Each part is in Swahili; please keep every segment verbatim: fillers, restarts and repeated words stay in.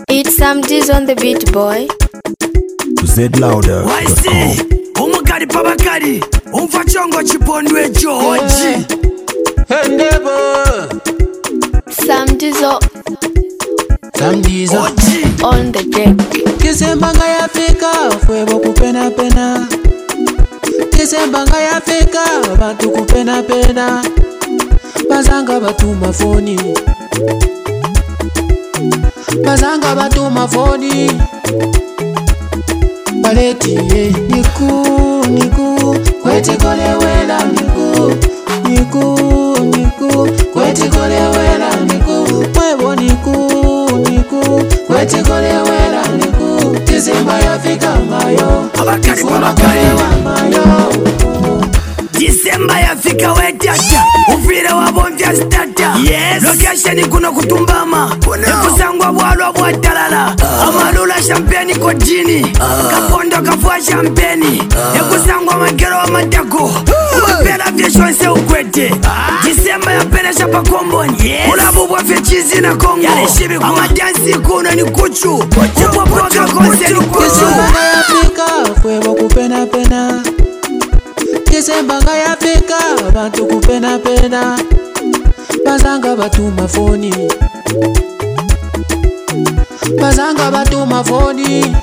It's Sam D's on the beat, boy. Z louder. I see. Umukari pabakari. Umfachongo chipondwe George. Endeavor. Sam D's on Sam D's on the deck. Kisembanga ya Afrika, fuego kupena pena. Kisembanga ya Afrika, bantu kupena pena. Bazanga batuma foni. Bazanga batuma foni. Baleti ye niku niku kwete kole wela niku niku niku kwete kole wela niku mwebo niku niku kwete kole wela niku Disemba ya fika mayo Abakari pabakari mayo Disemba ya fika wetata Ufire wabonvya stata Yes Location kuno kutumbama Nekusangwa bwalwa bwatalala Amalula champagne kojini Kapondo kafua champagne Nekusangwa magero wa matako Wapela vye shonse ukwete Disemba ya pene shapa komboni Ulabubwa vye chizi na kongo Amadansi kuno ni kuchu Kupwa poka konse ni kuchu Kisembanga ya Afrika, fuego kupena pena. Kisembanga ya Afrika, bantu kupena pena. Bazanga batuma foni. Bazanga batuma foni.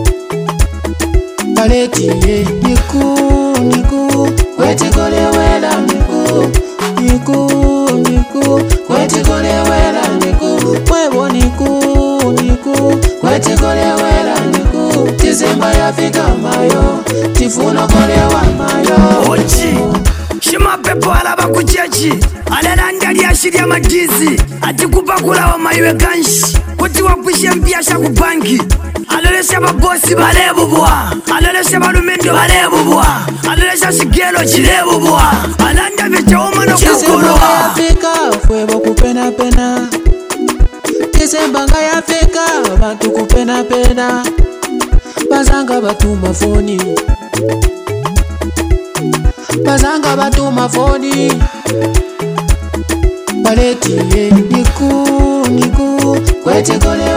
Baleti ye niku niku kwete kole wela niku niku niku kwete kole wela niku mwebo niku niku kwete kole wela niku Disemba ya fika mayo tifuna kole wa mayo Ochi Shima pepo alaba kuchechi Alela ndali ya shiri ya magizi Ati kupakula wa maiwe kanshi Kuti wakwishe mpiasha kubanki Alelesha mabosi balebubwa Alelesha balumendo balebubwa Alelesha shigelo chilebubwa Alanda veche oma no Kisembanga ya kukoroa Afrika, fuego kupena pena. Kisembanga ya Afrika, bantu kupena pena. Bazanga batuma foni. Bazanga batuma foni. Baleti ye niku niku kwete kole